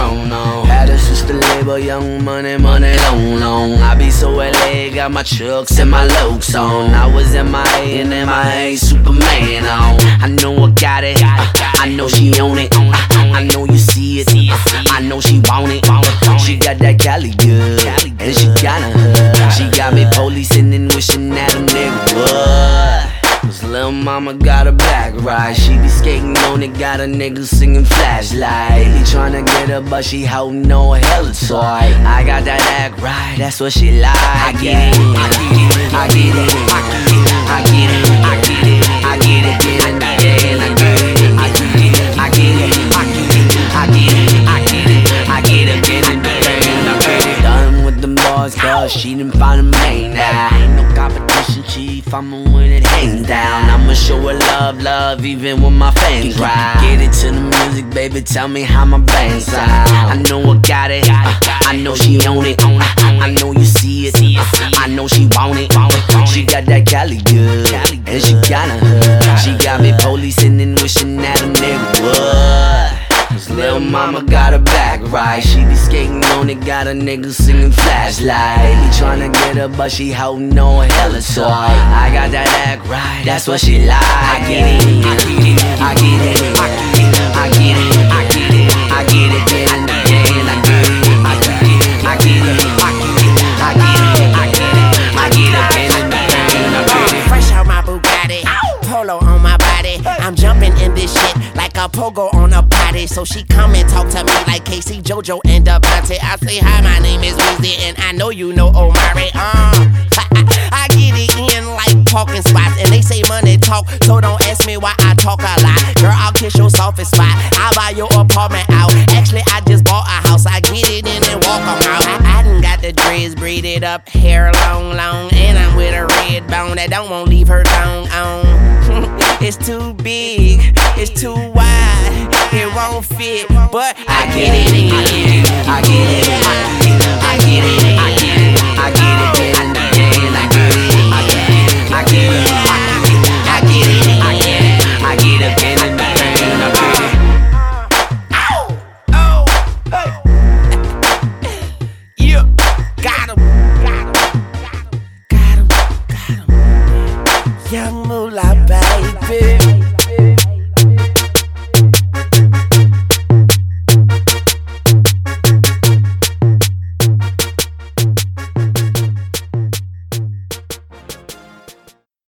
grown on. Had a sister label, young money, money long, long. I be so LA, got my chucks and my lokes on. I was MIA and MIA, Superman on. I know I got it, I know she own it. I know you see it, I know she want it. She got that Cali good, and she kinda hood. She got me policing and wishing that a nigga would. Cause lil' mama got a black ride. She be skating on it, got a nigga singing Flashlight. He tryna get her, but she holding no hella toy. I got that act right, that's what she like. I get it, I get it, I get it, I get it, I get it, I get it, get it, I get it, I get it, I get it, I get it, I get it, I get it, I get it, I get it, get it, get it. Done with them boys, cause she done found a main now. Ain't no competition, chief, I'ma win it hands down. I'ma show her love, love, even when my fans ride. Get it to the music, baby, tell me how my band sound. I know I got it, I know she own it. I know you see it, I know she want it. She got that Cali good, and she kinda hood. She got me policing and wishing that a nigga would. Cause lil' mama got her back right. She be skating on it, got a nigga singing Flashlight. He tryna get her, but she holding no hella toy. I got that act right, that's what she like. I get it, I get it, I get it, I get it, I get it, I get it, I get it, get it, I get it, I get it, I get it, I get it, I get it, I get it, I get it. Fresh out my Bugatti, polo on my body. I'm jumping in this shit like a pogo on a potty. So she come and talk to me like Casey, JoJo, and Devontae. I say hi, my name is Weezy, and I know you know Omari. I get it in like parking spots, and they say money talk, so don't ask me why I talk a lot. Girl, I'll kiss your softest spot. I'll buy your apartment out. Actually, I just bought a house. I get it in and walk them out. I done got the dreads braided up, hair long, long, and I'm with a red bone that don't want leave her tongue on. It's too big, it's too wide, it won't fit, but I get it in, I get it,